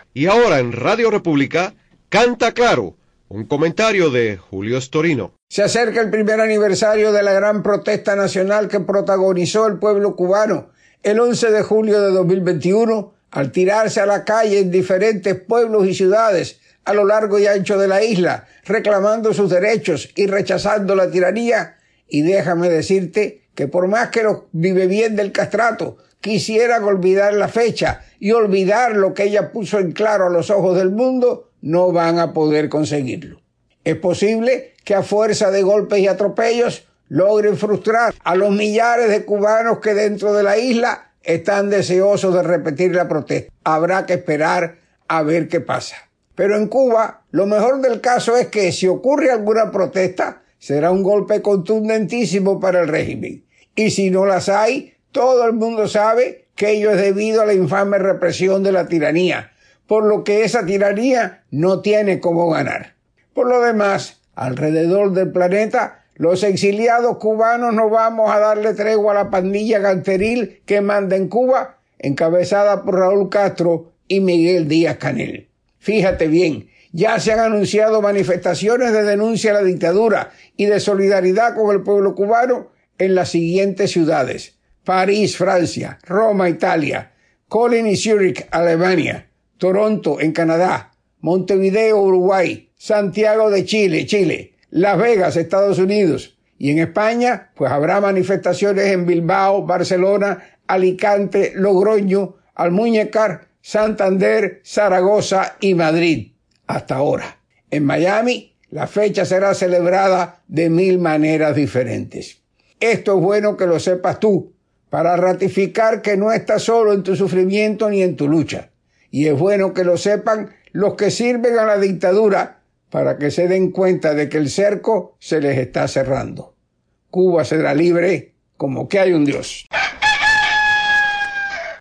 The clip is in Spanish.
Y ahora en Radio República, Canta Claro, un comentario de Julio Storino. Se acerca el primer aniversario de la gran protesta nacional que protagonizó el pueblo cubano el 11 de julio de 2021, al tirarse a la calle en diferentes pueblos y ciudades a lo largo y ancho de la isla, reclamando sus derechos y rechazando la tiranía. Y déjame decirte que por más que los vive bien del castrato quisieran olvidar la fecha y olvidar lo que ella puso en claro a los ojos del mundo, no van a poder conseguirlo. Es posible que a fuerza de golpes y atropellos logren frustrar a los millares de cubanos que dentro de la isla están deseosos de repetir la protesta. Habrá que esperar a ver qué pasa. Pero en Cuba, lo mejor del caso es que si ocurre alguna protesta, será un golpe contundentísimo para el régimen. Y si no las hay, todo el mundo sabe que ello es debido a la infame represión de la tiranía, por lo que esa tiranía no tiene cómo ganar. Por lo demás, alrededor del planeta, los exiliados cubanos no vamos a darle tregua a la pandilla ganteril que manda en Cuba, encabezada por Raúl Castro y Miguel Díaz-Canel. Fíjate bien, ya se han anunciado manifestaciones de denuncia a la dictadura y de solidaridad con el pueblo cubano en las siguientes ciudades: París, Francia; Roma, Italia; Cologne y Zúrich, Alemania; Toronto, en Canadá; Montevideo, Uruguay; Santiago de Chile; Las Vegas, Estados Unidos; y en España, pues habrá manifestaciones en Bilbao, Barcelona, Alicante, Logroño, Almuñécar, Santander, Zaragoza y Madrid. Hasta ahora. En Miami, la fecha será celebrada de 1000 maneras diferentes. Esto es bueno que lo sepas tú, para ratificar que no estás solo en tu sufrimiento ni en tu lucha. Y es bueno que lo sepan los que sirven a la dictadura, para que se den cuenta de que el cerco se les está cerrando. Cuba será libre como que hay un Dios.